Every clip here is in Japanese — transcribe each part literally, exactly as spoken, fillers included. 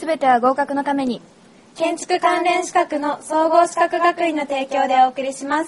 すべては合格のために。 建築関連資格の総合資格学院の提供でお送りします。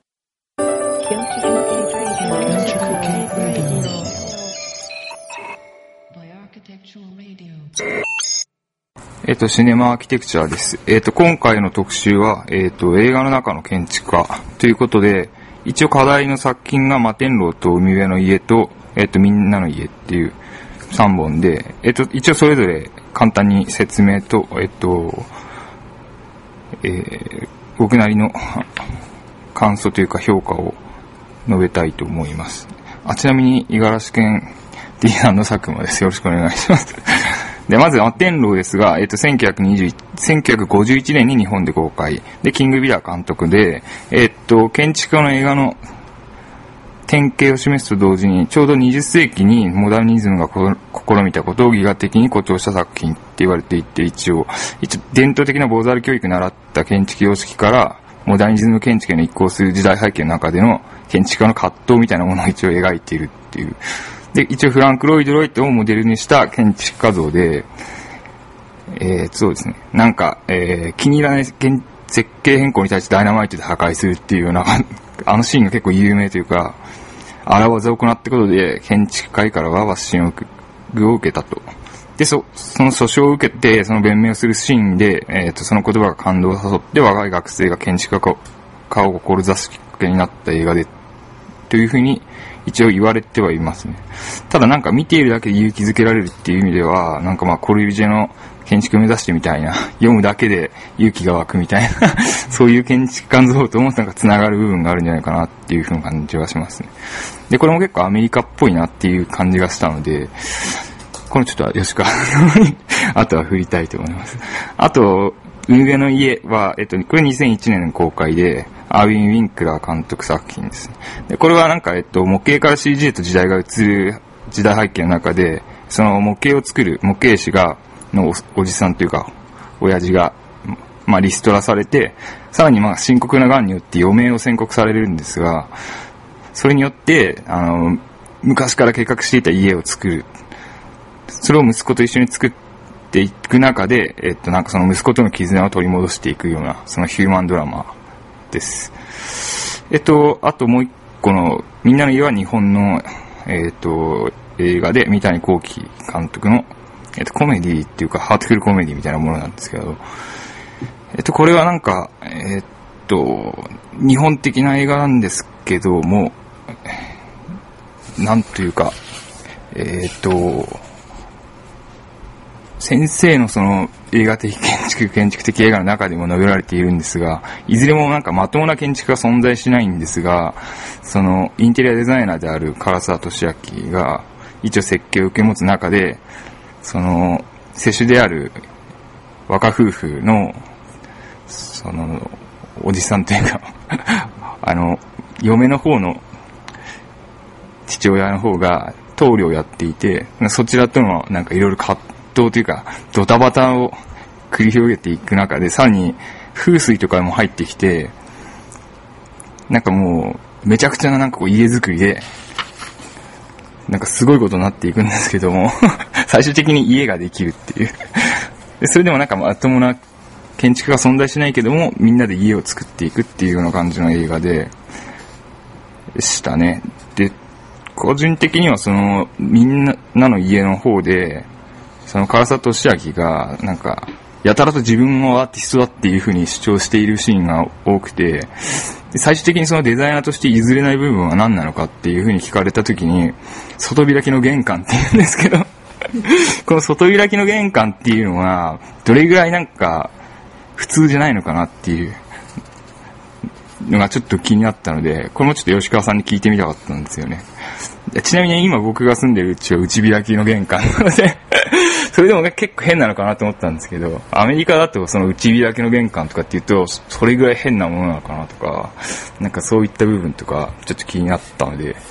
えっと、シネマアーキテクチャです。えっと、今回の特集は、えっと、映画の中の建築家ということで、一応課題の作品が摩天楼と海辺の家と、えっと、みんなの家っていうさんぼんで、えっと、一応それぞれ簡単に説明と、えっと、えー、僕なりの感想というか評価を述べたいと思います。あ、ちなみに、五十嵐県 D さんの佐久間です。よろしくお願いします。で、まず、摩天楼ですが、えっと、せんきゅうひゃくにじゅういち、せんきゅうひゃくごじゅういちねんに日本で公開。で、キングビラー監督で、えっと、建築家の映画の典型を示すと同時に、ちょうどにじゅっせいきにモダニズムが試みたことをギガ的に誇張した作品って言われていて、一応、一応、伝統的なボーザル教育習った建築様式から、モダニズム建築への移行する時代背景の中での建築家の葛藤みたいなものを一応描いているっていう。で、一応フランク・ロイド・ロイトをモデルにした建築家像で、えー、そうですね。なんか、えー、気に入らない設計変更に対してダイナマイトで破壊するっていうような、あのシーンが結構有名というか、荒技を行ったことで建築界からはバッシングを受けたと。で、そ、その訴訟を受けて、その弁明をするシーンで、えっと、その言葉が感動を誘って若い学生が建築家を志すきっかけになった映画で、というふうに一応言われてはいますね。ただなんか見ているだけで勇気づけられるっていう意味では、なんかまあコルビュジエの建築を目指してみたいな、読むだけで勇気が湧くみたいな、そういう建築家像ともなんか繋がる部分があるんじゃないかなっていうふうな感じがしますね。で、これも結構アメリカっぽいなっていう感じがしたので、このちょっと吉川にあとは振りたいと思います。あと、海辺の家は、えっと、これにせんいちねん公開で、アーウィン・ウィンクラー監督作品です。で、これはなんか、えっと、模型から シージー へと時代が移る時代背景の中で、その模型を作る模型師が、の お, おじさんというか、親父が、まあ、リストラされて、さらにまあ、深刻な癌によって余命を宣告されるんですが、それによって、あの、昔から計画していた家を作る。それを息子と一緒に作っていく中で、えっと、なんかその息子との絆を取り戻していくような、そのヒューマンドラマです。えっと、あともう一個の、みんなの家は日本の、えっと、映画で、三谷幸喜監督の、えっと、コメディっていうか、ハートフルコメディみたいなものなんですけど、えっと、これはなんか、えっと、日本的な映画なんですけども、なんというか、えっと、先生のその映画的建築、建築的映画の中でも述べられているんですが、いずれもなんかまともな建築が存在しないんですが、そのインテリアデザイナーである唐沢寿明が一応設計を受け持つ中で、その世主である若夫婦のそのおじさんというかあの嫁の方の父親の方が棟梁をやっていて、そちらとのなんかいろいろ葛藤というかドタバタを繰り広げていく中で、さらに風水とかも入ってきて、なんかもうめちゃくちゃななんかこう家作りでなんかすごいことになっていくんですけども最終的に家ができるっていうで、それでもなんかまともな建築が存在しないけどもみんなで家を作っていくっていうような感じの映画でしたね。で、個人的にはそのみんなの家の方でその唐沢寿明がなんかやたらと自分もアーティストだっていう風に主張しているシーンが多くて、で最終的にそのデザイナーとして譲れない部分は何なのかっていう風に聞かれた時に、外開きの玄関って言うんですけどこの外開きの玄関っていうのはどれぐらいなんか普通じゃないのかなっていうのがちょっと気になったので、これもちょっと吉川さんに聞いてみたかったんですよね。ちなみに今僕が住んでるうちは内開きの玄関なのでそれでも結構変なのかなと思ったんですけど、アメリカだとその内開きの玄関とかって言うとそれぐらい変なものなのかなとか、なんかそういった部分とかちょっと気になったので、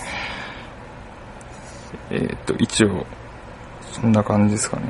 えー、っと一応そんな感じですかね。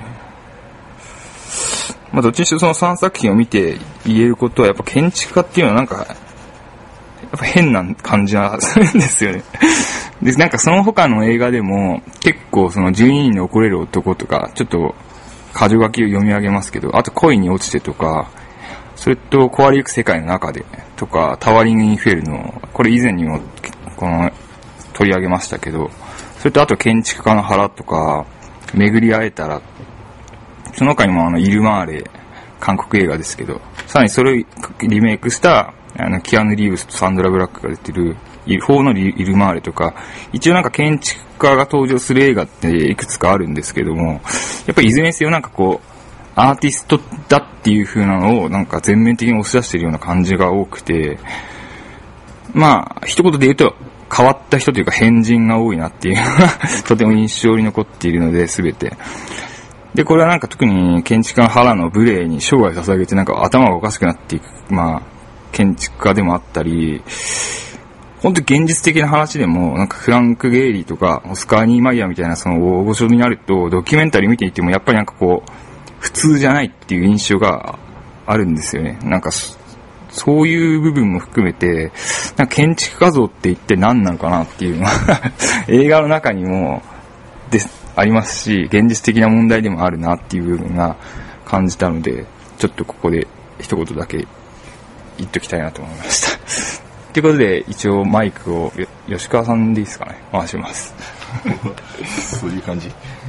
まあどっちにしろそのさんさく品を見て言えることは、やっぱ建築家っていうのはなんかやっぱ変な感じがするんですよねで、なんかその他の映画でも結構そのじゅうににんの怒れる男とかちょっと箇条書きを読み上げますけど、あと恋に落ちてとか、それと壊れゆく世界の中でとか、タワリングインフェルノ、これ以前にもこの取り上げましたけど、それとあと建築家の腹とか、巡り会えたら、その他にもあのイルマーレ、韓国映画ですけど、さらにそれをリメイクしたあのキアヌ・リーブスとサンドラ・ブラックが出てる法のイルマーレとか、一応なんか建築家が登場する映画っていくつかあるんですけども、やっぱりいずれにせよなんかこうアーティストだっていう風なのをなんか全面的に押し出しているような感じが多くて、まあ一言で言うと変わった人というか変人が多いなっていうのがとても印象に残っているので、全てで、これはなんか特に建築家の原の無礼に生涯捧げてなんか頭がおかしくなっていく、まあ建築家でもあったり、本当に現実的な話でも、なんかフランク・ゲイリーとかオスカー・ニーマイヤーみたいなその大御所になると、ドキュメンタリー見ていてもやっぱりなんかこう普通じゃないっていう印象があるんですよね。なんかそういう部分も含めて、なんか建築家像って一体何なのかなっていうのは映画の中にもでありますし、現実的な問題でもあるなっていう部分が感じたので、ちょっとここで一言だけ言っときたいなと思いましたということで、一応マイクを吉川さんでいいですかね、回しますそういう感じ。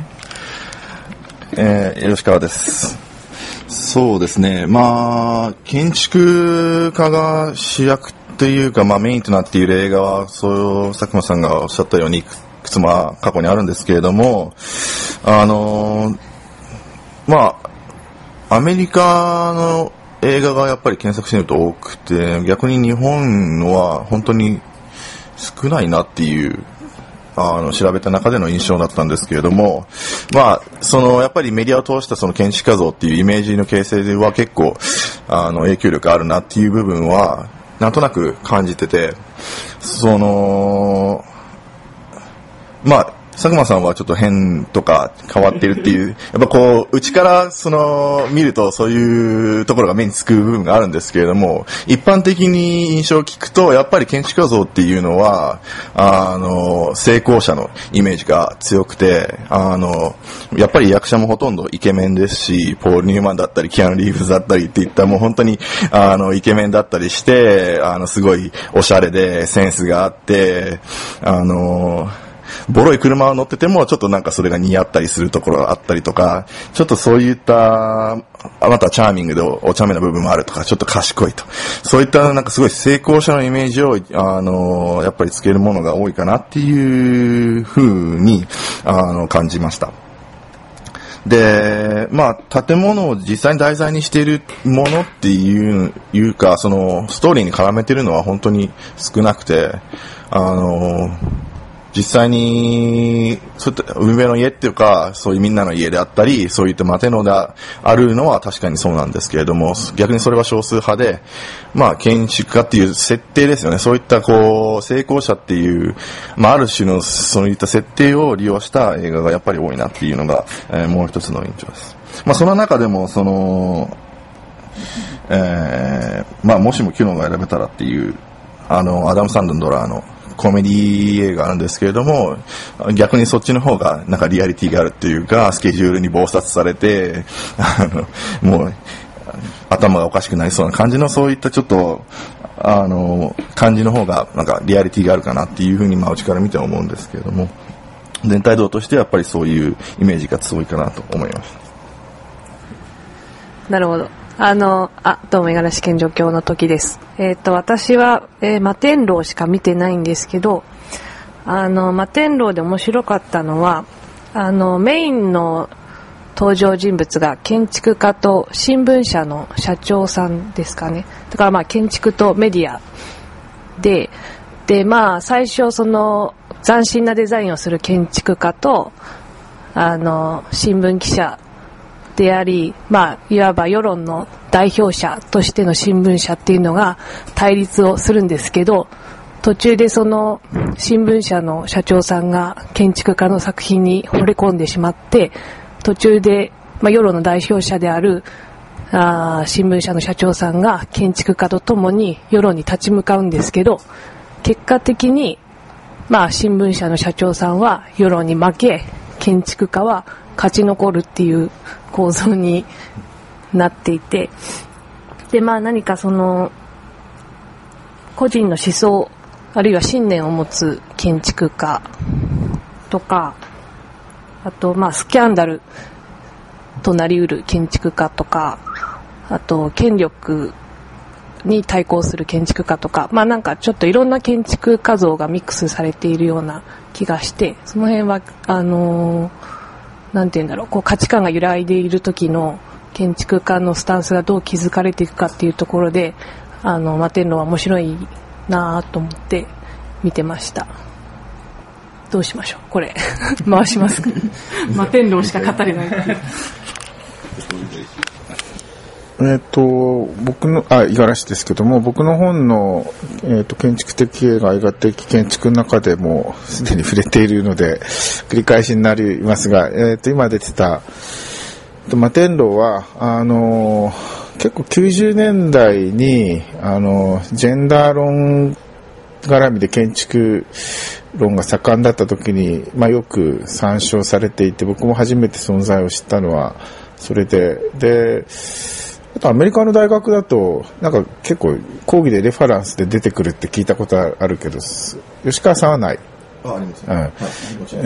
えー、吉川です。そうですね、まあ建築家が主役っていうか、まあ、メインとなっている映画はそう佐久間さんがおっしゃったようにいくつも過去にあるんですけれども、あのー、まあアメリカの映画がやっぱり検索してみると多くて、逆に日本のは本当に少ないなっていうあの調べた中での印象だったんですけれども、まあそのやっぱりメディアを通したその建築家像っていうイメージの形成では結構あの影響力あるなっていう部分はなんとなく感じてて、そのまあ佐久間さんはちょっと変とか変わってるっていう、やっぱこう、内からその、見るとそういうところが目につく部分があるんですけれども、一般的に印象を聞くと、やっぱり建築家像っていうのは、あの、成功者のイメージが強くて、あの、やっぱり役者もほとんどイケメンですし、ポール・ニューマンだったり、キアヌ・リーブズだったりっていったもう本当に、あの、イケメンだったりして、あの、すごいおしゃれでセンスがあって、あの、ボロい車を乗っててもちょっとなんかそれが似合ったりするところがあったりとか、ちょっとそういったあなたチャーミングでお茶目な部分もあるとか、ちょっと賢いと、そういったなんかすごい成功者のイメージをあのやっぱりつけるものが多いかなっていう風にあの感じました。で、まあ建物を実際に題材にしているものっていういうか、そのストーリーに絡めてるのは本当に少なくて、あの実際にそういった海辺の家っていうか、そういうみんなの家であったり、そういった建物であるのは確かにそうなんですけれども、逆にそれは少数派で、まあ建築家っていう設定ですよね。そういったこう成功者っていう、まあある種のそういった設定を利用した映画がやっぱり多いなっていうのが、えー、もう一つの印象です。まあその中でもその、えー、まあもしもキュノが選べたらっていうあのアダム・サンドラーのコメディ映画なんですけれども、逆にそっちの方がなんかリアリティがあるっていうか、スケジュールに忙殺されて、あの、もう、頭がおかしくなりそうな感じの、そういったちょっと、あの、感じの方がなんかリアリティがあるかなっていうふうに、まあ、内から見て思うんですけれども、全体像としてやっぱりそういうイメージが強いかなと思います。 なるほど。あの、あ、どうも、五十嵐健助教の時です。えっと、私は、えー、摩天楼しか見てないんですけど、あの、摩天楼で面白かったのは、あの、メインの登場人物が建築家と新聞社の社長さんですかね。だからまあ、建築とメディアで、で、まあ、最初、その、斬新なデザインをする建築家と、あの、新聞記者、であり、まあ、いわば世論の代表者としての新聞社っていうのが対立をするんですけど、途中でその新聞社の社長さんが建築家の作品に惚れ込んでしまって、途中で、まあ、世論の代表者であるあ新聞社の社長さんが建築家とともに世論に立ち向かうんですけど、結果的に、まあ、新聞社の社長さんは世論に負け、建築家は勝ち残るっていう構造になっていて、でまあ何かその個人の思想あるいは信念を持つ建築家とか、あとまあスキャンダルとなりうる建築家とか、あと権力に対抗する建築家とか、まあなんかちょっといろんな建築家像がミックスされているような気がして、その辺はあのー、なんていうんだろう、こう価値観が揺らいでいる時の建築家のスタンスがどう築かれていくかっていうところで、あの摩天楼は面白いなと思って見てました。どうしましょうこれ回しますか摩天楼しか語れないっていうえっと、僕の、あ、五十嵐ですけども、僕の本の、えっと、建築的映画、映画的建築の中でもすでに触れているので、繰り返しになりますが、えっと、今出てた、摩天楼は、あの、結構きゅうじゅうねんだいに、あの、ジェンダー論絡みで建築論が盛んだった時に、まあ、よく参照されていて、僕も初めて存在を知ったのは、それで、で、あとアメリカの大学だとなんか結構講義でレファランスで出てくるって聞いたことあるけど、吉川さんはない。 あ、ありますね。 うんはい、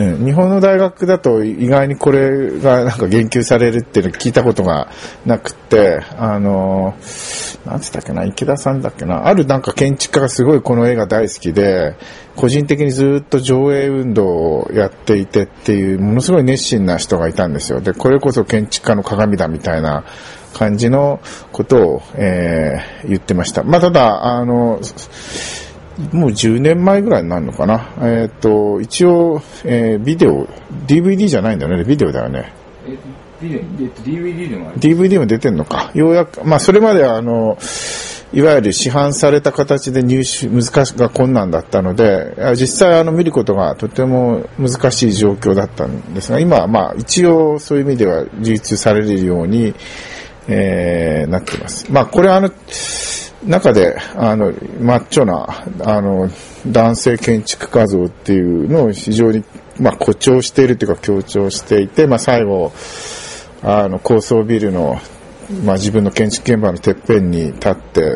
うん、日本の大学だと意外にこれがなんか言及されるっていうの聞いたことがなくて、あのなんつったっけな、池田さんだっけな、あるなんか建築家がすごいこの映画大好きで、個人的にずっと上映運動をやっていてっていうものすごい熱心な人がいたんですよ。で、これこそ建築家の鏡だみたいな感じのことを、えー、言ってました。まあ、ただ、あの、もうじゅうねんまえぐらいになるのかな。えっと、一応、えー、ビデオ、ディーブイディー じゃないんだよね、ビデオだよね。 えっと、ディーブイディー でもある。 ディーブイディー も出てんのか。ようやく、まあ、それまでは、あの、いわゆる市販された形で入手、難しが困難だったので、実際あの見ることがとても難しい状況だったんですが、今はまあ一応そういう意味では流通されるように、えー、なっています。まあこれはあの、中で、あの、マッチョな、あの、男性建築家像っていうのを非常に、まあ誇張しているというか強調していて、まあ最後、あの、高層ビルの、まあ自分の建築現場のてっぺんに立って、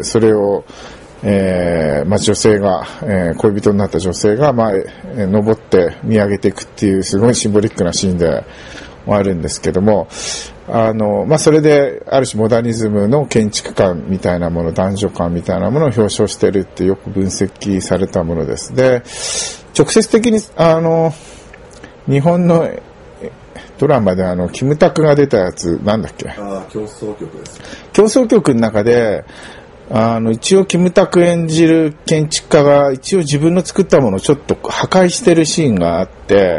それを、えー、まあ女性が、えー、恋人になった女性が、まあ、えー、登って見上げていくっていうすごいシンボリックなシーンでもあるんですけども、あの、まあそれで、ある種モダニズムの建築観みたいなもの、男女観みたいなものを表彰しているってよく分析されたものです。で、直接的に、あの、日本のドラマであの、キムタクが出たやつ、なんだっけ？ ああ、競争曲です。 競争曲の中で、あの、一応キムタク演じる建築家が一応自分の作ったものをちょっと破壊してるシーンがあって、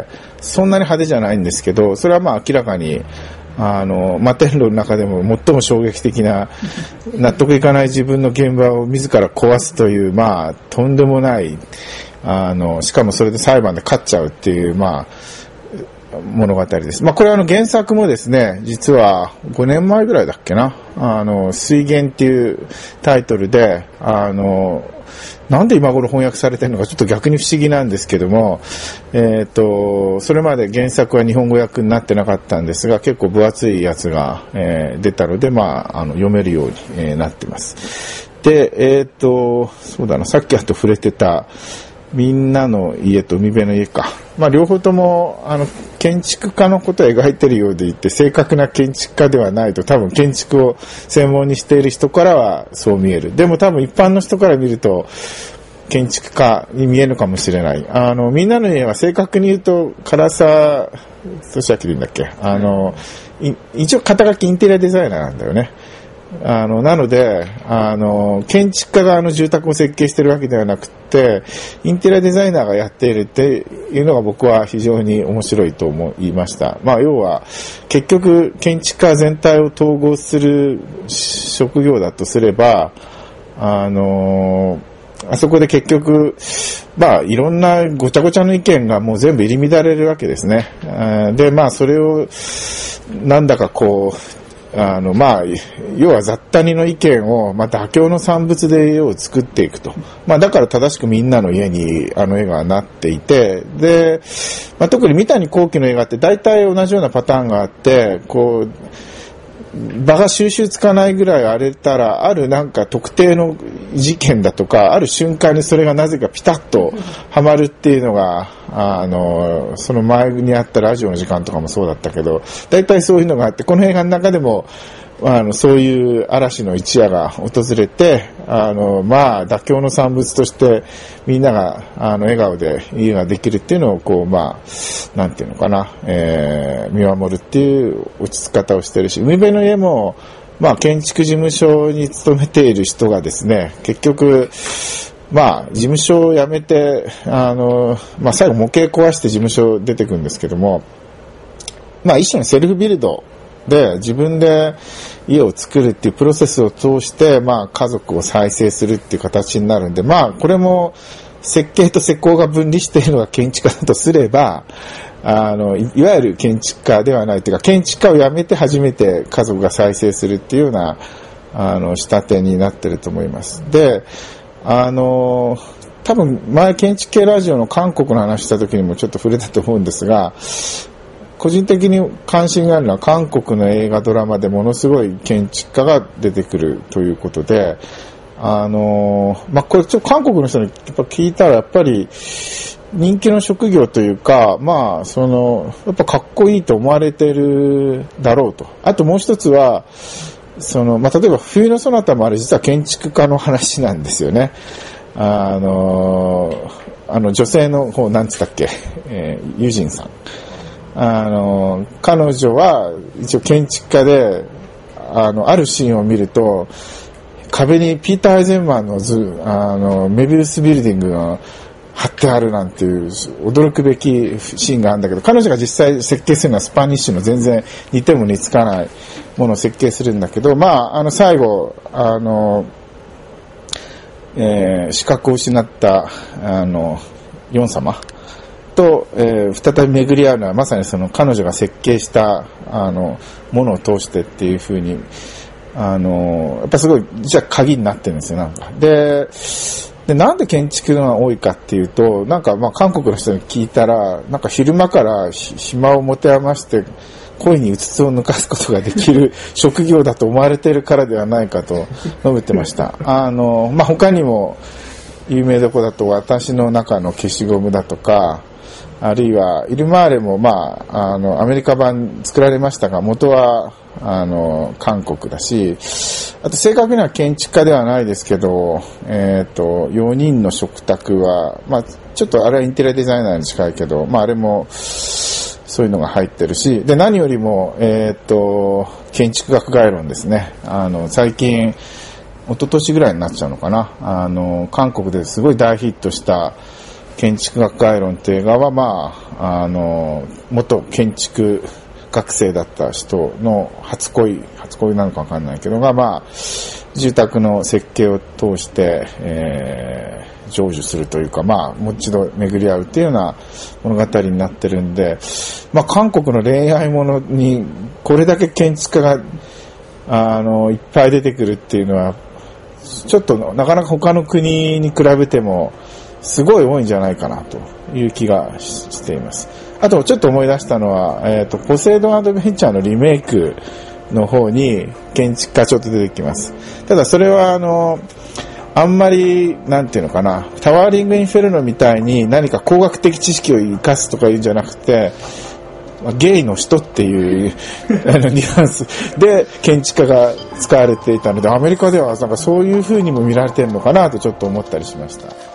そんなに派手じゃないんですけど、それはまあ明らかに、あの、摩天楼の中でも最も衝撃的な、納得いかない自分の現場を自ら壊すという、まあ、とんでもない、あの、しかもそれで裁判で勝っちゃうっていう、まあ、物語です。まあ、これはあの原作もですね、実はごねんまえぐらいだっけな、あの、水源っていうタイトルで、あの、なんで今頃翻訳されてるのかちょっと逆に不思議なんですけども、えっと、それまで原作は日本語訳になってなかったんですが、結構分厚いやつが、えー、出たので、まあ、あの、読めるように、えー、なっています。で、えっと、そうだな、さっきあと触れてた、みんなの家と海辺の家か。まあ両方ともあの建築家のことを描いているようでいて、正確な建築家ではないと多分建築を専門にしている人からはそう見える。でも多分一般の人から見ると建築家に見えるかもしれない。あのみんなの家は正確に言うと唐沢俊明でいいんだっけ。あの一応肩書きインテリアデザイナーなんだよね。あの、なので、あの、建築家があの住宅を設計してるわけではなくて、インテリアデザイナーがやっているっていうのが僕は非常に面白いと思いました。まあ、要は、結局、建築家全体を統合する職業だとすれば、あの、あそこで結局、まあ、いろんなごちゃごちゃの意見がもう全部入り乱れるわけですね。で、まあ、それを、なんだかこう、あの、まあ、要は雑多の意見を、また妥協の産物で絵を作っていくと。まあ、だから正しくみんなの家にあの絵がなっていて、で、まあ、特に三谷幸喜の映画って大体同じようなパターンがあって、こう、 場が収集つかないぐらい荒れたら、あるなんか特定の事件だとか、ある瞬間にそれがなぜかピタッとはまるっていうのが、あの、その前にあったラジオの時間とかもそうだったけど、大体そういうのがあって、この映画の中でも、あの、そういう嵐の一夜が訪れて、あの、まあ、妥協の産物として、みんなが、あの、笑顔で家ができるっていうのを、こう、まあ、なんていうのかな、えー、見守るっていう落ち着き方をしてるし、海辺の家も、まあ、建築事務所に勤めている人がですね、結局、まあ、事務所を辞めて、あの、まあ、最後模型壊して事務所出てくるんですけども、まあ、一種のセルフビルド、で、自分で家を作るっていうプロセスを通して、まあ、家族を再生するっていう形になるんで、まあ、これも設計と施工が分離しているのが建築家だとすれば、あの、いわゆる建築家ではないというか、建築家を辞めて初めて家族が再生するっていうような、あの、仕立てになってると思います。で、あの、多分前建築系ラジオの韓国の話した時にもちょっと触れたと思うんですが、個人的に関心があるのは韓国の映画ドラマでものすごい建築家が出てくるということで、あのまあ、これちょっと韓国の人にやっぱ聞いたらやっぱり人気の職業というか、まあそのやっぱかっこいいと思われてるだろうと。あともう一つはそのまあ例えば冬のソナタもあれ実は建築家の話なんですよね。あのあの女性の方なんつったっけ、えー、ユジンさん。あの、彼女は一応建築家で、あの、あるシーンを見ると、壁にピーター・アイゼンマンの図、あの、メビウスビルディングが貼ってあるなんていう驚くべきシーンがあるんだけど、彼女が実際設計するのはスパニッシュの全然似ても似つかないものを設計するんだけど、まあ、あの、最後、あの、えー、視覚を失った、あの、ヨン様と、えー、再び巡り合うのはまさにその彼女が設計したあのものを通してっていう風にあのやっぱすごいじゃあ鍵になってるんですよなんかででなんで建築が多いかっていうとなんかまあ韓国の人に聞いたらなんか昼間から暇を持て余して恋にうつつを抜かすことができる職業だと思われているからではないかと述べてましたあのまあ他にも有名どこだと私の中の消しゴムだとかあるいはイルマーレもまああのアメリカ版作られましたが元はあの韓国だしあと正確には建築家ではないですけどえっとよにんの食卓はまあちょっとあれはインテリアデザイナーに近いけどまああれもそういうのが入ってるしで何よりもえっと建築学概論ですねあの最近一昨年ぐらいになっちゃうのかなあの韓国ですごい大ヒットした建築学概論っていう映画は、まあ、あの、元建築学生だった人の初恋、初恋なのかわかんないけどが、まあ、住宅の設計を通して、えー、成就するというか、まあ、もう一度巡り合うっていうような物語になってるんで、まあ、韓国の恋愛ものに、これだけ建築家が、あの、いっぱい出てくるっていうのは、ちょっとなかなか他の国に比べても、すごい多いんじゃないかなという気がしています。あとちょっと思い出したのは、えっと、ポセイドンアドベンチャーのリメイクの方に建築家ちょっと出てきます。ただそれはあの、あんまり、なんていうのかな、タワーリングインフェルノみたいに何か工学的知識を生かすとかいうんじゃなくて、ゲイの人っていうあのニュアンスで建築家が使われていたので、アメリカではなんかそういう風にも見られているのかなとちょっと思ったりしました。